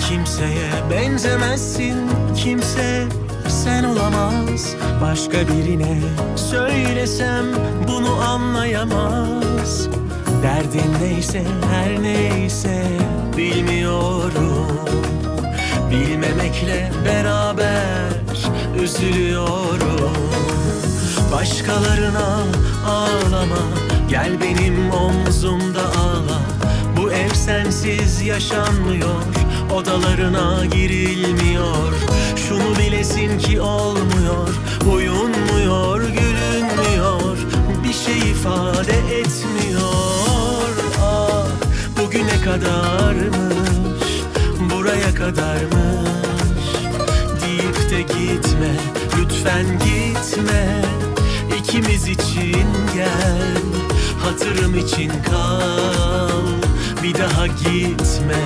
Kimseye benzemezsin, kimse sen olamaz. Başka birine söylesem bunu anlayamaz. Derdin neyse her neyse bilmiyorum. Bilmemekle beraber üzülüyorum. Başkalarına ağlama, gel benim omzumda ağla. Bu ev sensiz yaşanmıyor, odalarına girilmiyor. Şunu bilesin ki olmuyor, uyunmuyor, gülünmüyor. Bir şey ifade etmiyor. Ah, bugüne kadarmış, buraya kadarmış deyip de gitme, lütfen gitme. İkimiz için gel, hatırım için kal, bir daha gitme.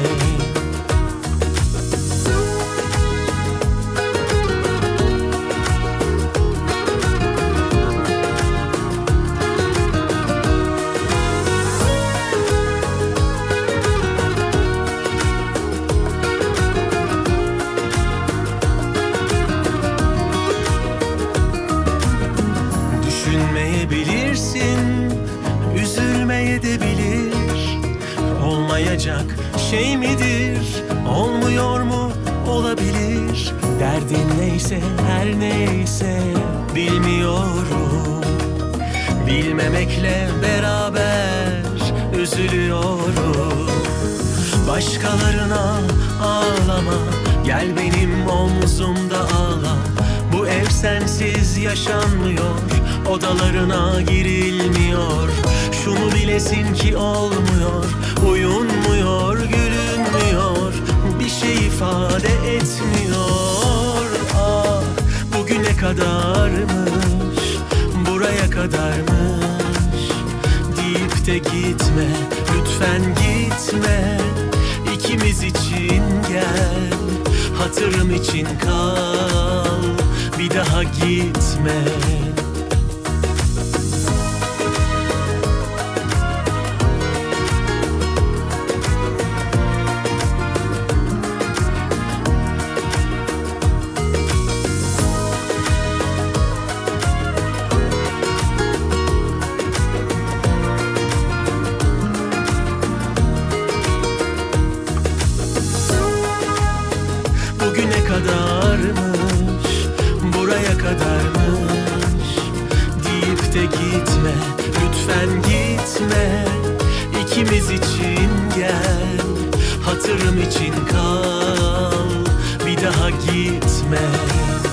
Düşünmeyebilirsin, üzülmeyebilir. Olmayacak şey midir, olmuyor mu, olabilir. Derdin neyse her neyse bilmiyorum. Bilmemekle beraber üzülüyorum. Başkalarına ağlama, gel benim omzumda ağla. Bu ev sensiz yaşanmıyor, odalarına girilmiyor. Şunu bilesin ki olmuyor, uyunmuyor, gülünmüyor. Bir şey ifade etmiyor. Ah, bugüne kadarmış, buraya kadarmış deyip de gitme, lütfen gitme. İkimiz için gel, hatırım için kal, bir daha gitme. Bugüne kadarmış, buraya kadarmış deyip de gitme, lütfen gitme. İkimiz için gel, hatırım için kal, bir daha gitme.